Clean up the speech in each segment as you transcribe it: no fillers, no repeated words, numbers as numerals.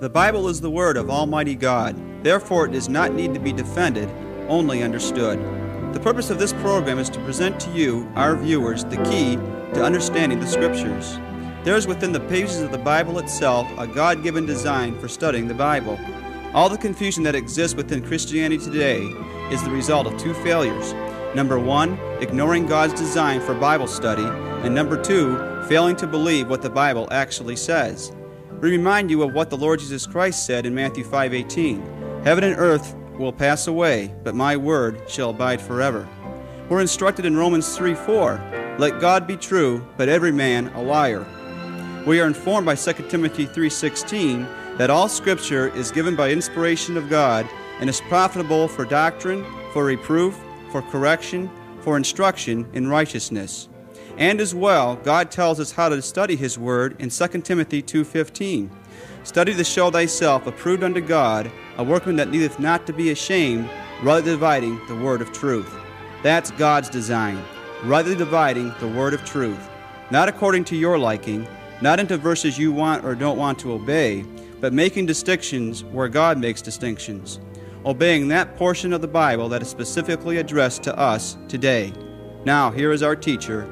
The Bible is the Word of Almighty God. Therefore, it does not need to be defended, only understood. The purpose of this program is to present to you, our viewers, the key to understanding the Scriptures. There is within the pages of the Bible itself a God-given design for studying the Bible. All the confusion that exists within Christianity today is the result of two failures. Number one, ignoring God's design for Bible study, and number two, failing to believe what the Bible actually says. We remind you of what the Lord Jesus Christ said in Matthew 5:18. Heaven and earth will pass away, but my word shall abide forever. We're instructed in Romans 3:4, let God be true, but every man a liar. We are informed by 2 Timothy 3:16 that all Scripture is given by inspiration of God and is profitable for doctrine, for reproof, for correction, for instruction in righteousness. And as well, God tells us how to study His Word in 2 Timothy 2:15. Study to show thyself approved unto God, a workman that needeth not to be ashamed, rightly dividing the word of truth. That's God's design, rightly dividing the word of truth. Not according to your liking, not into verses you want or don't want to obey, but making distinctions where God makes distinctions. Obeying that portion of the Bible that is specifically addressed to us today. Now, here is our teacher.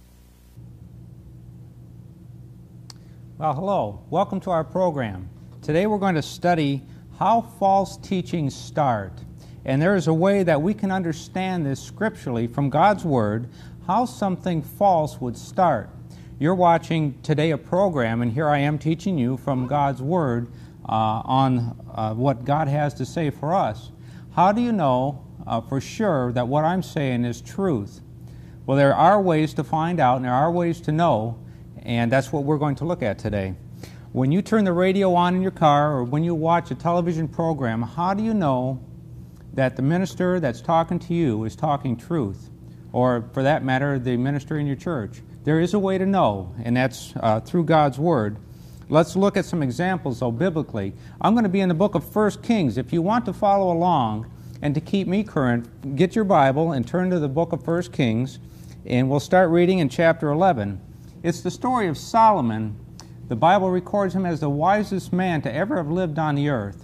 Well, hello. Welcome to our program. Today we're going to study how false teachings start. And there is a way that we can understand this scripturally from God's Word, how something false would start. You're watching today a program, and here I am teaching you from God's Word on what God has to say for us. How do you know for sure that what I'm saying is truth? Well, there are ways to find out, and there are ways to know, and that's what we're going to look at today. When you turn the radio on in your car or when you watch a television program, how do you know that the minister that's talking to you is talking truth? Or, for that matter, the minister in your church? There is a way to know, and that's through God's Word. Let's look at some examples, though, biblically. I'm going to be in the book of 1 Kings. If you want to follow along and to keep me current, get your Bible and turn to the book of 1 Kings, and we'll start reading in chapter 11. It's the story of Solomon. The Bible records him as the wisest man to ever have lived on the earth.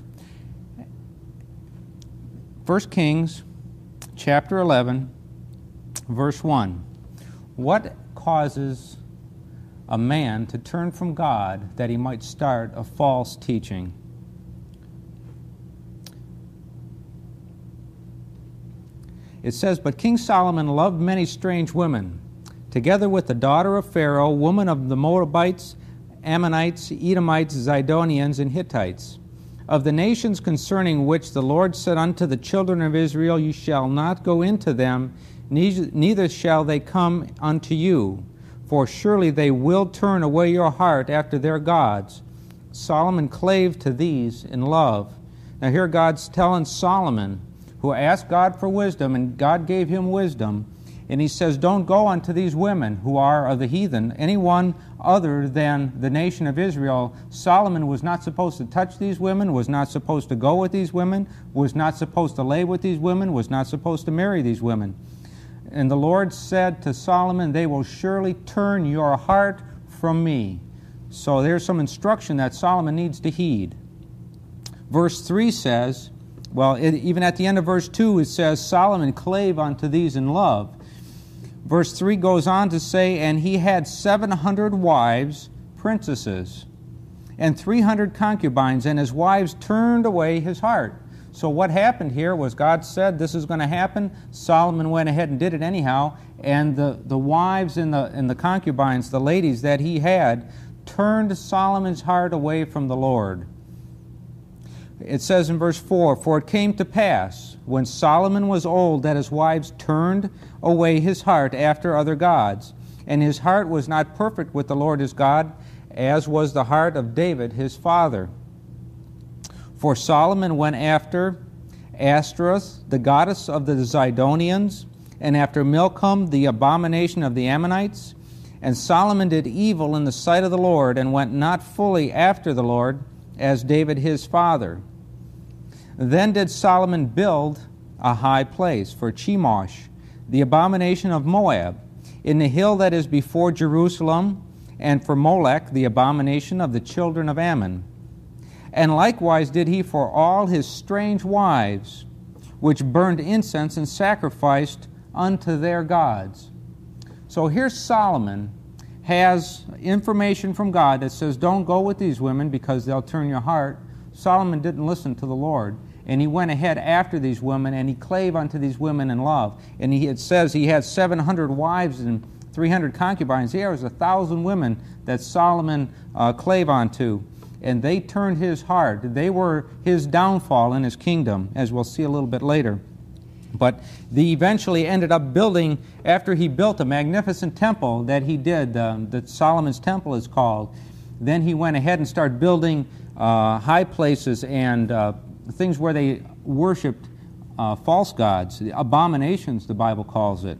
1 Kings chapter 11, verse 1. What causes a man to turn from God that he might start a false teaching? It says, but King Solomon loved many strange women, together with the daughter of Pharaoh, woman of the Moabites, Ammonites, Edomites, Zidonians, and Hittites. Of the nations concerning which the Lord said unto the children of Israel, you shall not go into them, neither shall they come unto you, for surely they will turn away your heart after their gods. Solomon clave to these in love. Now here God's telling Solomon, who asked God for wisdom, and God gave him wisdom, and he says, don't go unto these women who are of the heathen, anyone other than the nation of Israel. Solomon was not supposed to touch these women, was not supposed to go with these women, was not supposed to lay with these women, was not supposed to marry these women. And the Lord said to Solomon, they will surely turn your heart from me. So there's some instruction that Solomon needs to heed. Verse 3 says, even at the end of verse 2, it says, Solomon clave unto these in love. Verse 3 goes on to say, and he had 700 wives, princesses, and 300 concubines, and his wives turned away his heart. So what happened here was God said this is going to happen. Solomon went ahead and did it anyhow, and the wives and the concubines, the ladies that he had, turned Solomon's heart away from the Lord. It says in verse 4, for it came to pass, when Solomon was old, that his wives turned away his heart after other gods, and his heart was not perfect with the Lord his God, as was the heart of David his father. For Solomon went after Ashtoreth, the goddess of the Zidonians, and after Milcom, the abomination of the Ammonites. And Solomon did evil in the sight of the Lord, and went not fully after the Lord, as David his father. Then did Solomon build a high place for Chemosh, the abomination of Moab, in the hill that is before Jerusalem, and for Molech, the abomination of the children of Ammon. And likewise did he for all his strange wives, which burned incense and sacrificed unto their gods. So here Solomon has information from God that says, don't go with these women because they'll turn your heart. Solomon didn't listen to the Lord, and he went ahead after these women, and he clave unto these women in love. And it says he had 700 wives and 300 concubines. Here was 1,000 women that Solomon clave unto, and they turned his heart. They were his downfall in his kingdom, as we'll see a little bit later. But they eventually ended up building, after he built a magnificent temple that he did, that Solomon's temple is called, then he went ahead and started building high places and things where they worshipped false gods, abominations, the Bible calls it.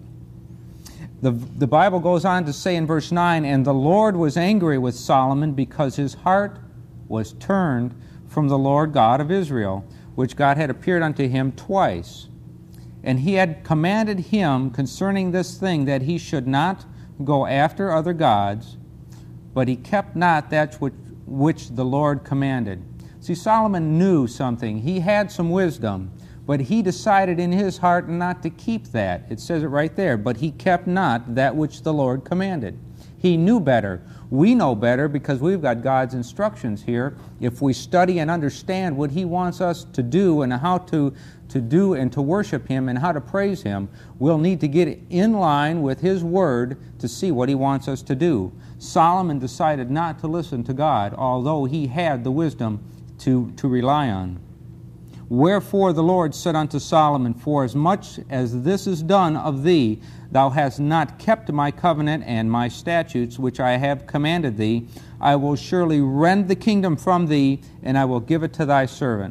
The Bible goes on to say in verse 9, and the Lord was angry with Solomon because his heart was turned from the Lord God of Israel, which God had appeared unto him twice. And he had commanded him concerning this thing that he should not go after other gods, but he kept not that which the Lord commanded. See, Solomon knew something. He had some wisdom, but he decided in his heart not to keep that. It says it right there, but he kept not that which the Lord commanded. He knew better. We know better because we've got God's instructions here. If we study and understand what he wants us to do and how to do and to worship him and how to praise him, we'll need to get in line with his word to see what he wants us to do. Solomon decided not to listen to God, although he had the wisdom to rely on. Wherefore the Lord said unto Solomon, forasmuch as this is done of thee, thou hast not kept my covenant and my statutes which I have commanded thee, I will surely rend the kingdom from thee, and I will give it to thy servant.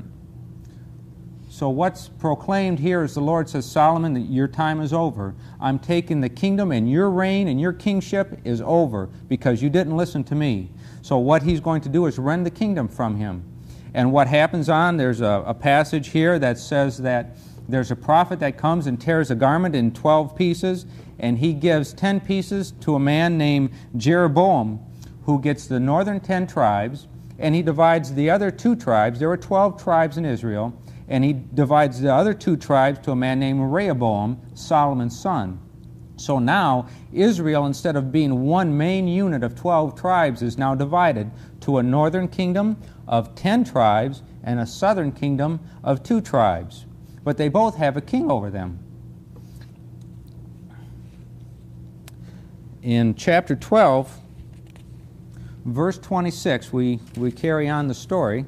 So what's proclaimed here is the Lord says, Solomon, that your time is over. I'm taking the kingdom, and your reign and your kingship is over because you didn't listen to me. So what he's going to do is rend the kingdom from him. And what happens there's a passage here that says that there's a prophet that comes and tears a garment in 12 pieces, and he gives 10 pieces to a man named Jeroboam, who gets the northern 10 tribes, and he divides the other 2 tribes. There were 12 tribes in Israel, and he divides the other 2 tribes to a man named Rehoboam, Solomon's son. So now Israel, instead of being one main unit of 12 tribes, is now divided to a northern kingdom of 10 tribes and a southern kingdom of 2 tribes. But they both have a king over them. In chapter 12, verse 26, we carry on the story.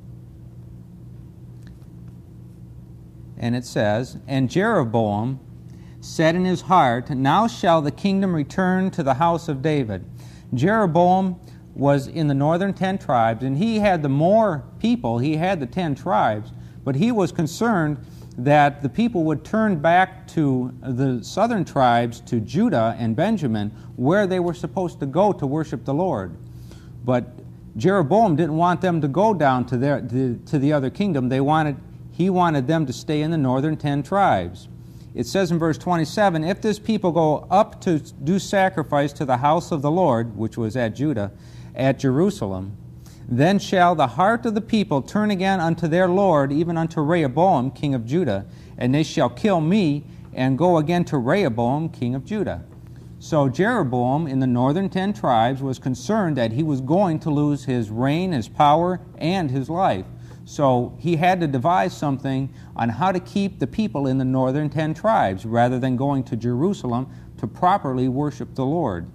And it says, and Jeroboam said in his heart, now shall the kingdom return to the house of David. Jeroboam was in the northern 10 tribes, and he had the more people. He had the 10 tribes, but he was concerned that the people would turn back to the southern tribes, to Judah and Benjamin, where they were supposed to go to worship the Lord. But Jeroboam didn't want them to go down to the other kingdom. He wanted them to stay in the northern 10 tribes. It says in verse 27, if this people go up to do sacrifice to the house of the Lord, which was at Judah, at Jerusalem, then shall the heart of the people turn again unto their Lord, even unto Rehoboam, king of Judah, and they shall kill me, and go again to Rehoboam, king of Judah. So Jeroboam in the northern 10 tribes was concerned that he was going to lose his reign, his power, and his life. So he had to devise something on how to keep the people in the northern 10 tribes rather than going to Jerusalem to properly worship the Lord.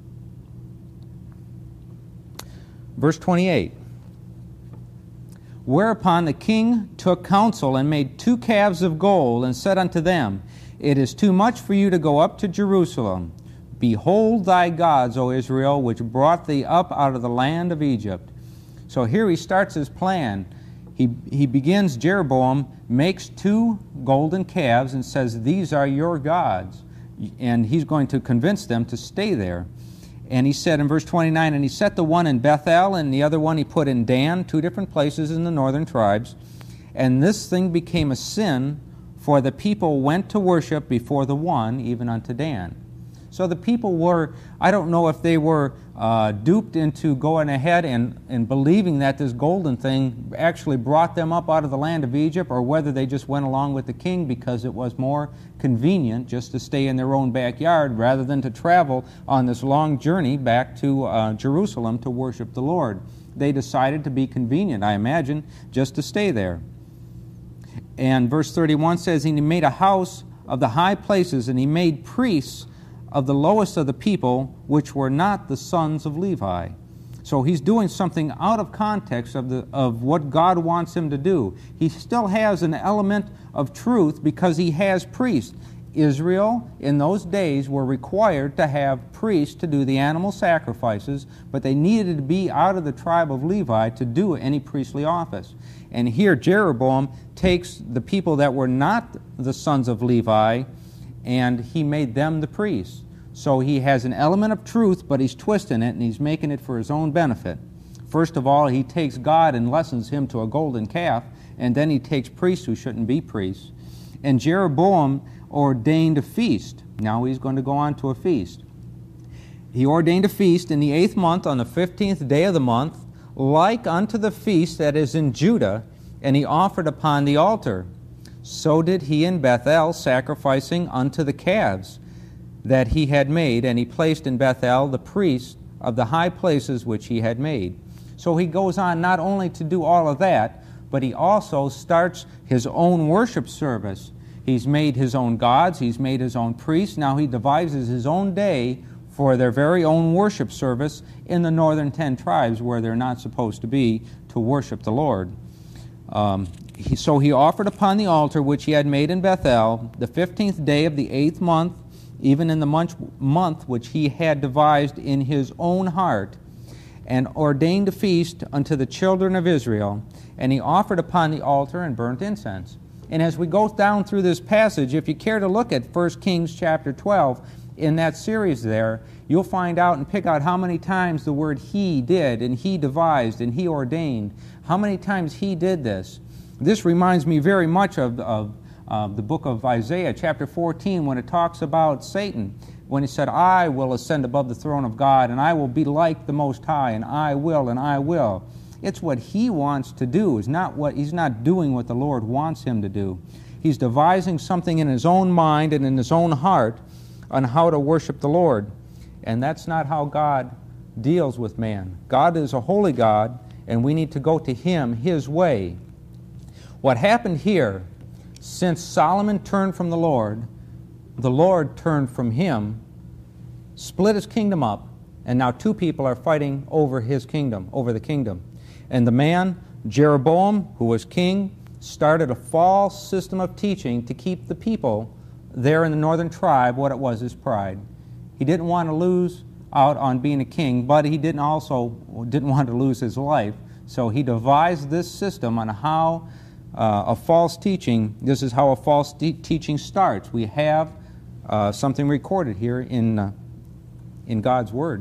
Verse 28. Whereupon the king took counsel and made 2 calves of gold and said unto them, it is too much for you to go up to Jerusalem. Behold thy gods, O Israel, which brought thee up out of the land of Egypt. So here he starts his plan. He begins, Jeroboam makes 2 golden calves and says, these are your gods. And he's going to convince them to stay there. And he said in verse 29, and he set the one in Bethel, and the other one he put in Dan, 2 different places in the northern tribes. And this thing became a sin, for the people went to worship before the one, even unto Dan. So the people were, I don't know if they were duped into going ahead and believing that this golden thing actually brought them up out of the land of Egypt, or whether they just went along with the king because it was more convenient just to stay in their own backyard rather than to travel on this long journey back to Jerusalem to worship the Lord. They decided to be convenient, I imagine, just to stay there. And verse 31 says, and he made a house of the high places, and he made priests of the lowest of the people, which were not the sons of Levi. So he's doing something out of context of what God wants him to do. He still has an element of truth because he has priests. Israel in those days were required to have priests to do the animal sacrifices, but they needed to be out of the tribe of Levi to do any priestly office. And here Jeroboam takes the people that were not the sons of Levi, and he made them the priests. So he has an element of truth, but he's twisting it, and he's making it for his own benefit. First of all, he takes God and lessens him to a golden calf, and then he takes priests who shouldn't be priests. And Jeroboam ordained a feast. Now he's going to go on to a feast. He ordained a feast in the 8th month on the 15th day of the month, like unto the feast that is in Judah, and he offered upon the altar. So did he in Bethel, sacrificing unto the calves that he had made, and he placed in Bethel the priests of the high places which he had made. So he goes on not only to do all of that, but he also starts his own worship service. He's made his own gods, he's made his own priests. Now he devises his own day for their very own worship service in the northern 10 tribes where they're not supposed to be to worship the Lord. So he offered upon the altar which he had made in Bethel the 15th day of the 8th month, even in the month which he had devised in his own heart, and ordained a feast unto the children of Israel. And he offered upon the altar and burnt incense. And as we go down through this passage, if you care to look at 1 Kings chapter 12, in that series there, you'll find out and pick out how many times the word he did, and he devised, and he ordained. How many times he did this. This reminds me very much of the book of Isaiah, chapter 14, when it talks about Satan, when he said, I will ascend above the throne of God, and I will be like the Most High, and I will, and I will. It's what he wants to do. He's not doing what the Lord wants him to do. He's devising something in his own mind and in his own heart on how to worship the Lord. And that's not how God deals with man. God is a holy God, and we need to go to him his way. What happened here, since Solomon turned from the Lord turned from him, split his kingdom up, and now two people are fighting over his kingdom, over the kingdom. And the man, Jeroboam, who was king, started a false system of teaching to keep the people there in the northern tribe what it was, his pride. He didn't want to lose out on being a king, but he didn't want to lose his life. So he devised this system on how a false teaching, this is how a false teaching starts. We have something recorded here in God's Word.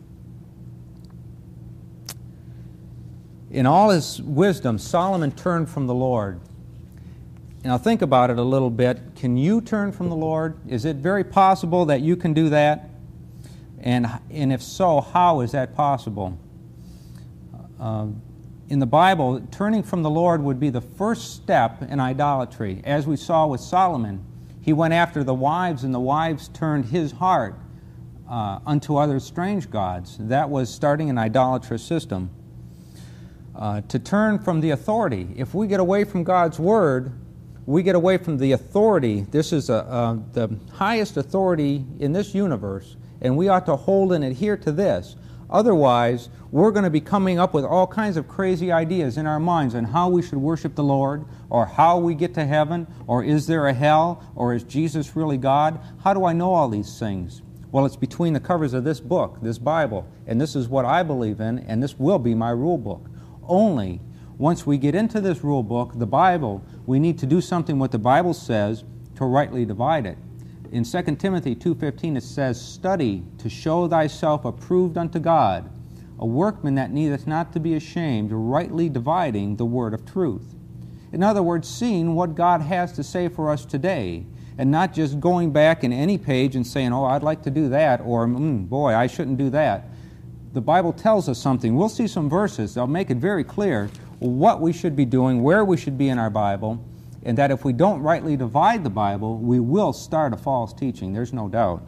In all his wisdom, Solomon turned from the Lord. Now think about it a little bit. Can you turn from the Lord? Is it very possible that you can do that? And if so, how is that possible? In the Bible, turning from the Lord would be the first step in idolatry. As we saw with Solomon, he went after the wives, and the wives turned his heart unto other strange gods. That was starting an idolatrous system. To turn from the authority. If we get away from God's Word, we get away from the authority. This is the highest authority in this universe, and we ought to hold and adhere to this. Otherwise, we're going to be coming up with all kinds of crazy ideas in our minds on how we should worship the Lord, or how we get to heaven, or is there a hell, or is Jesus really God? How do I know all these things? Well, it's between the covers of this book, this Bible, and this is what I believe in, and this will be my rule book. Only once we get into this rule book, the Bible, we need to do something what the Bible says to rightly divide it. In 2 Timothy 2:15 it says, Study to show thyself approved unto God, a workman that needeth not to be ashamed, rightly dividing the word of truth. In other words, seeing what God has to say for us today. and not just going back in any page and saying, oh, I'd like to do that, or boy, I shouldn't do that. The Bible tells us something. We'll see some verses. They'll make it very clear what we should be doing, where we should be in our Bible, and that if we don't rightly divide the Bible, we will start a false teaching. There's no doubt.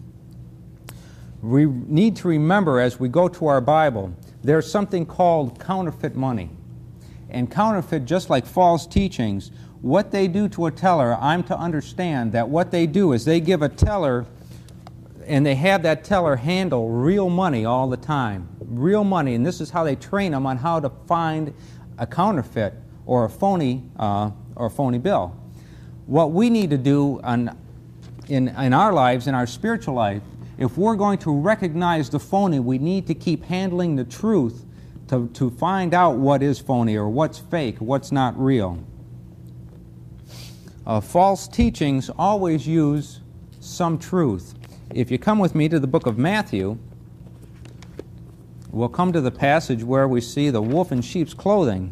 We need to remember as we go to our Bible, there's something called counterfeit money. And counterfeit, just like false teachings, what they do to a teller, I'm to understand that what they do is they give a teller, and they have that teller handle real money all the time. Real money, and this is how they train them on how to find a counterfeit or a phony bill. What we need to do in our lives, in our spiritual life, if we're going to recognize the phony, we need to keep handling the truth to find out what is phony or what's fake, what's not real. False teachings always use some truth. If you come with me to the book of Matthew, we'll come to the passage where we see the wolf in sheep's clothing.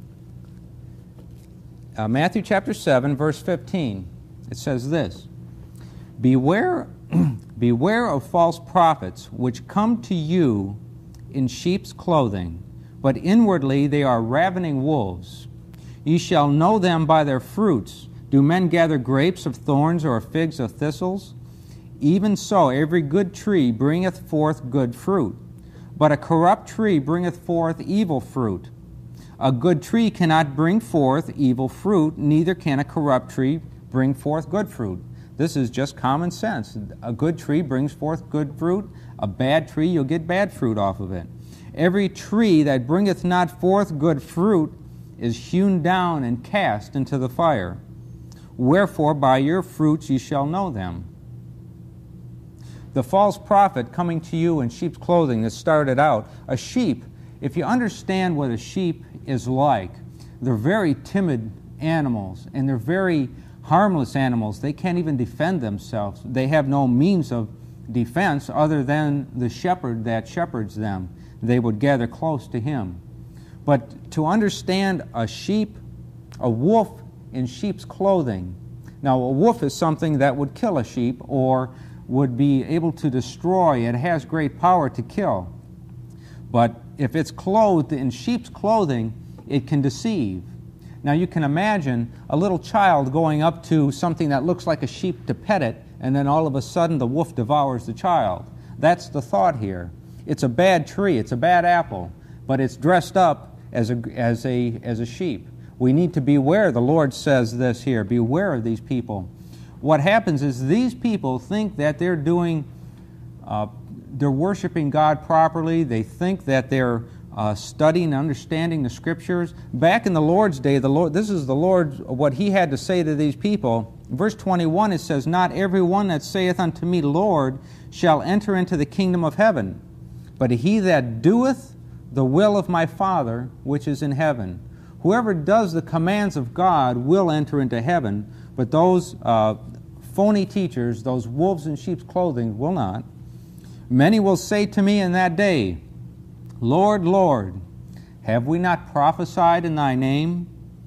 Matthew chapter 7, verse 15. It says this, Beware of false prophets, which come to you in sheep's clothing, but inwardly they are ravening wolves. Ye shall know them by their fruits. Do men gather grapes of thorns or figs of thistles? Even so, every good tree bringeth forth good fruit, but a corrupt tree bringeth forth evil fruit. A good tree cannot bring forth evil fruit, neither can a corrupt tree bring forth good fruit. This is just common sense. A good tree brings forth good fruit. A bad tree, you'll get bad fruit off of it. Every tree that bringeth not forth good fruit is hewn down and cast into the fire. Wherefore by your fruits ye shall know them. The false prophet coming to you in sheep's clothing that started out, a sheep, if you understand what a sheep is like, they're very timid animals, and they're very harmless animals. They can't even defend themselves. They have no means of defense other than the shepherd that shepherds them. They would gather close to him. But to understand a sheep, a wolf in sheep's clothing, now a wolf is something that would kill a sheep or would be able to destroy. It has great power to kill. But if it's clothed in sheep's clothing, it can deceive. Now you can imagine a little child going up to something that looks like a sheep to pet it, and then all of a sudden the wolf devours the child. That's the thought here. It's a bad tree, it's a bad apple, but it's dressed up as a sheep. We need to beware. The Lord says this here, beware of these people. What happens is these people think that they're worshiping God properly. They think that they're studying and understanding the Scriptures. Back in the Lord's day, this is the Lord, what He had to say to these people. In verse 21, it says, Not every one that saith unto me, Lord, shall enter into the kingdom of heaven, but he that doeth the will of my Father which is in heaven. Whoever does the commands of God will enter into heaven, but those phony teachers, those wolves in sheep's clothing, will not. Many will say to me in that day, Lord, Lord, have we not prophesied in thy name?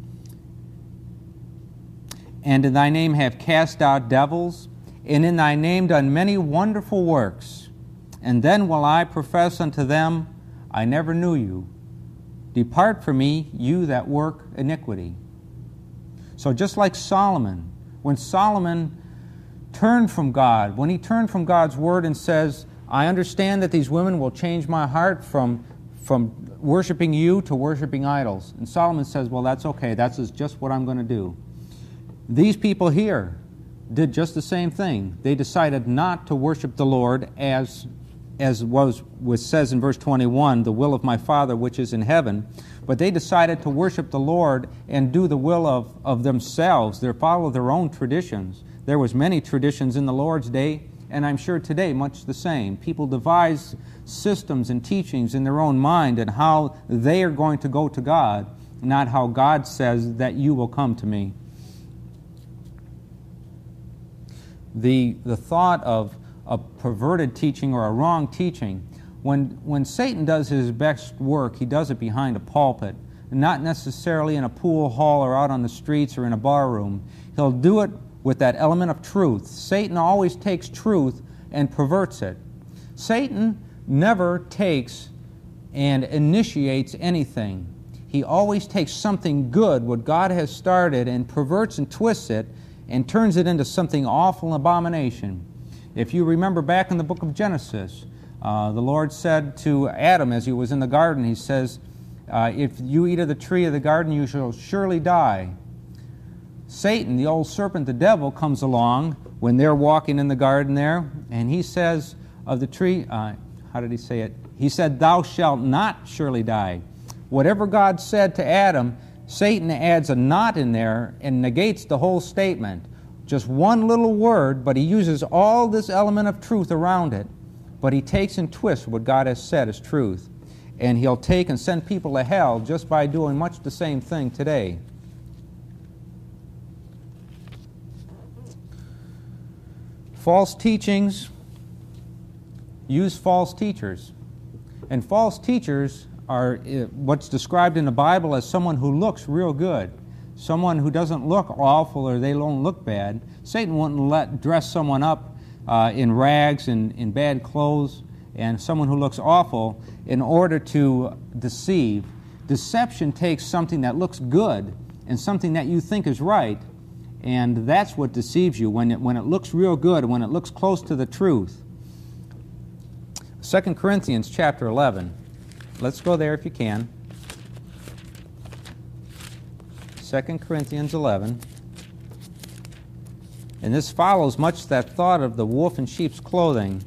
And in thy name have cast out devils, and in thy name done many wonderful works? And then will I profess unto them, I never knew you. Depart from me, you that work iniquity. So just like Solomon, when Solomon turned from God, when he turned from God's word and says, I understand that these women will change my heart from worshiping you to worshiping idols. And Solomon says, well, that's okay. That's just what I'm going to do. These people here did just the same thing. They decided not to worship the Lord as says in verse 21, the will of my Father which is in heaven. But they decided to worship the Lord and do the will of themselves. They follow their own traditions. There was many traditions in the Lord's day, and I'm sure today much the same. People devise systems and teachings in their own mind and how they are going to go to God, not how God says that you will come to me. The thought of a perverted teaching or a wrong teaching, when Satan does his best work, he does it behind a pulpit, not necessarily in a pool hall or out on the streets or in a bar room. He'll do it with that element of truth. Satan always takes truth and perverts it. Satan never takes and initiates anything. He always takes something good, what God has started, and perverts and twists it and turns it into something awful and abomination. If you remember back in the book of Genesis, the Lord said to Adam as he was in the garden, he says, if you eat of the tree of the garden, you shall surely die. Satan, the old serpent, the devil, comes along when they're walking in the garden there, and he says of the tree, how did he say it? He said, thou shalt not surely die. Whatever God said to Adam, Satan adds a not in there and negates the whole statement. Just one little word, but he uses all this element of truth around it. But he takes and twists what God has said as truth. And he'll take and send people to hell just by doing much the same thing today. False teachings use false teachers. And false teachers are what's described in the Bible as someone who looks real good. Someone who doesn't look awful or they don't look bad. Satan wouldn't dress someone up in rags and in bad clothes and someone who looks awful in order to deceive. Deception takes something that looks good and something that you think is right, and that's what deceives you, when it looks real good, when it looks close to the truth. 2 Corinthians chapter 11. Let's go there if you can. 2 Corinthians 11. And this follows much that thought of the wolf in sheep's clothing.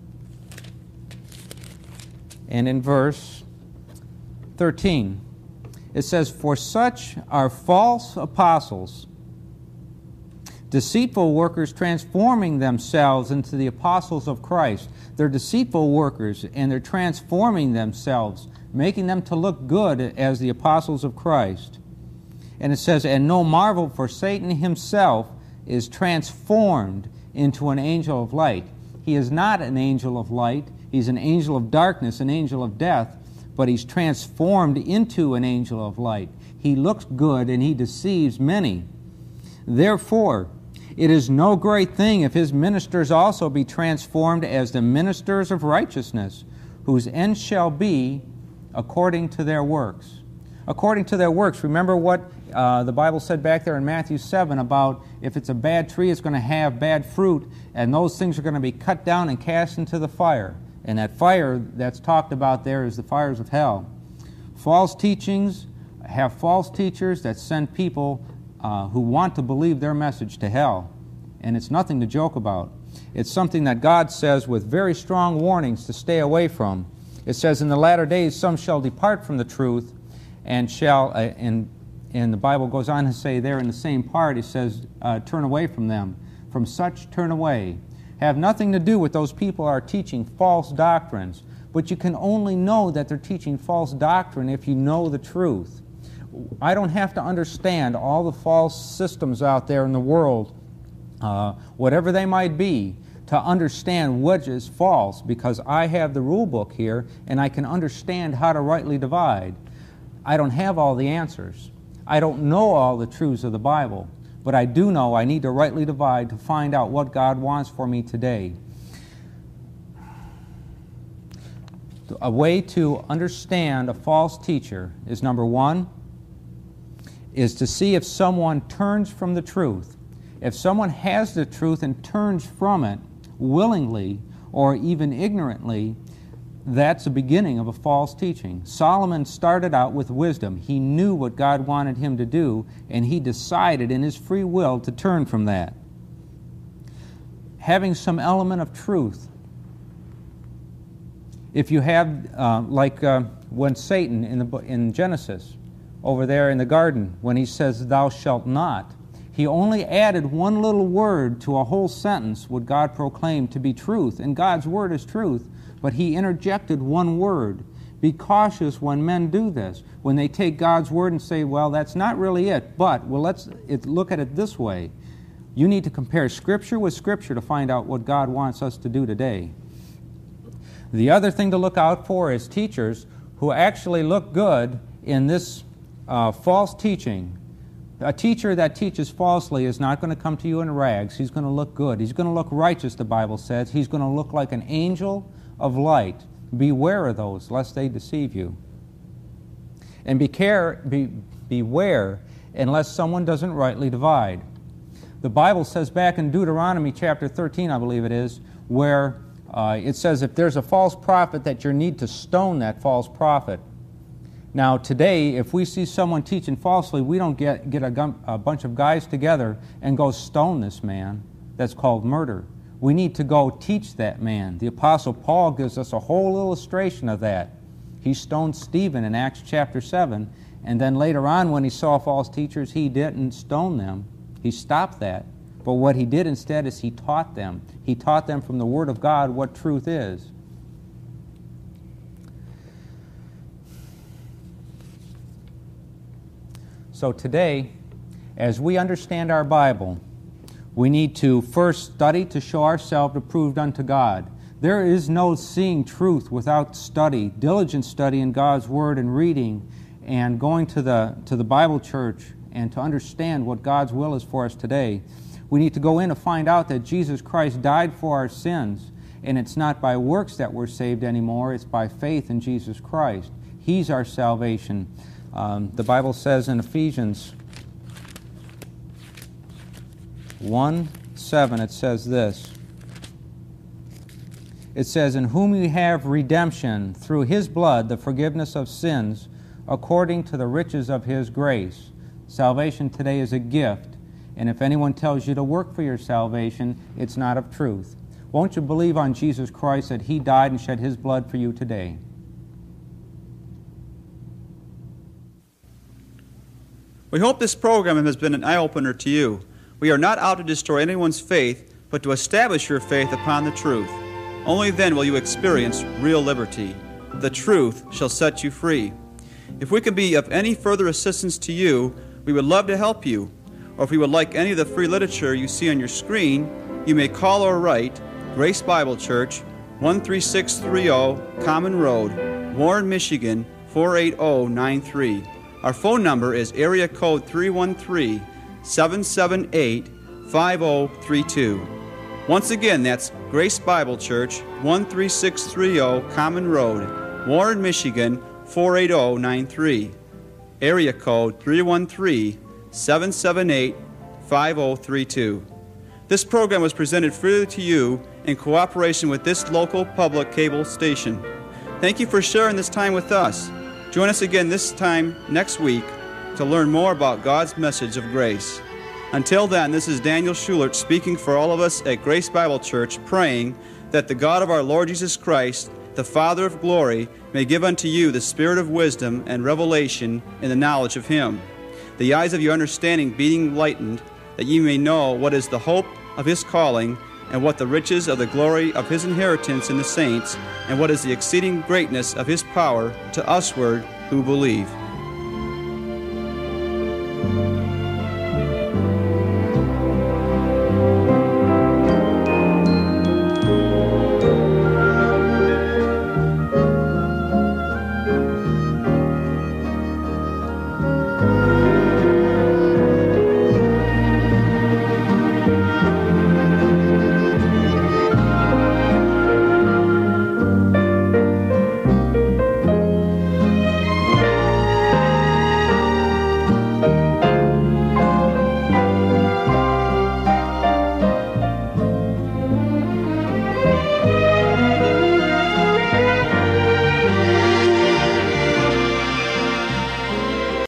And in verse 13, it says, for such are false apostles, deceitful workers transforming themselves into the apostles of Christ. They're deceitful workers, and they're transforming themselves, making them to look good as the apostles of Christ. And it says, and no marvel, for Satan himself is transformed into an angel of light. He is not an angel of light. He's an angel of darkness, an angel of death, but he's transformed into an angel of light. He looks good, and he deceives many. Therefore, it is no great thing if his ministers also be transformed as the ministers of righteousness, whose end shall be according to their works. According to their works. Remember what the Bible said back there in Matthew 7 about if it's a bad tree, it's going to have bad fruit, and those things are going to be cut down and cast into the fire. And that fire that's talked about there is the fires of hell. False teachings have false teachers that send people who want to believe their message to hell. And it's nothing to joke about. It's something that God says with very strong warnings to stay away from. It says, in the latter days some shall depart from the truth and shall, and the Bible goes on to say there in the same part, it says, turn away from them. From such turn away. Have nothing to do with those people who are teaching false doctrines. But you can only know that they're teaching false doctrine if you know the truth. I don't have to understand all the false systems out there in the world, whatever they might be, to understand what is false, because I have the rule book here and I can understand how to rightly divide. I don't have all the answers. I don't know all the truths of the Bible, but I do know I need to rightly divide to find out what God wants for me today. A way to understand a false teacher is, number one, is to see if someone turns from the truth. If someone has the truth and turns from it willingly or even ignorantly, that's the beginning of a false teaching. Solomon started out with wisdom. He knew what God wanted him to do, and he decided in his free will to turn from that. Having some element of truth. If you have, when Satan in Genesis, over there in the garden, when he says, thou shalt not, he only added one little word to a whole sentence what God proclaimed to be truth. And God's word is truth, but he interjected one word. Be cautious when men do this. When they take God's word and say, well, that's not really it, but let's look at it this way. You need to compare Scripture with Scripture to find out what God wants us to do today. The other thing to look out for is teachers who actually look good in this false teaching. A teacher that teaches falsely is not going to come to you in rags. He's going to look good. He's going to look righteous, the Bible says. He's going to look like an angel of light. Beware of those, lest they deceive you. And beware unless someone doesn't rightly divide. The Bible says back in Deuteronomy chapter 13, I believe it is, where it says if there's a false prophet that you need to stone that false prophet. Now today, if we see someone teaching falsely, we don't get a bunch of guys together and go stone this man. That's called murder. We need to go teach that man. The Apostle Paul gives us a whole illustration of that. He stoned Stephen in Acts chapter 7, and then later on when he saw false teachers, he didn't stone them. He stopped that. But what he did instead is he taught them. He taught them from the Word of God what truth is. So today, as we understand our Bible, we need to first study to show ourselves approved unto God. There is no seeing truth without study, diligent study in God's Word and reading and going to the Bible church and to understand what God's will is for us today. We need to go in to find out that Jesus Christ died for our sins, and it's not by works that we're saved anymore, it's by faith in Jesus Christ. He's our salvation. The Bible says in Ephesians 1:7, it says this. It says, "In whom we have redemption through His blood, the forgiveness of sins, according to the riches of His grace." Salvation today is a gift, and if anyone tells you to work for your salvation, it's not of truth. Won't you believe on Jesus Christ that He died and shed His blood for you today? We hope this program has been an eye-opener to you. We are not out to destroy anyone's faith, but to establish your faith upon the truth. Only then will you experience real liberty. The truth shall set you free. If we can be of any further assistance to you, we would love to help you. Or if you would like any of the free literature you see on your screen, you may call or write Grace Bible Church, 13630 Common Road, Warren, Michigan, 48093. Our phone number is area code 313-778-5032. Once again, that's Grace Bible Church, 13630 Common Road, Warren, Michigan, 48093. Area code 313-778-5032. This program was presented freely to you in cooperation with this local public cable station. Thank you for sharing this time with us. Join us again this time next week to learn more about God's message of grace. Until then, this is Daniel Schulert speaking for all of us at Grace Bible Church, praying that the God of our Lord Jesus Christ, the Father of glory, may give unto you the spirit of wisdom and revelation in the knowledge of Him, the eyes of your understanding being enlightened, that ye may know what is the hope of His calling, and what the riches of the glory of His inheritance in the saints, and what is the exceeding greatness of His power to usward who believe.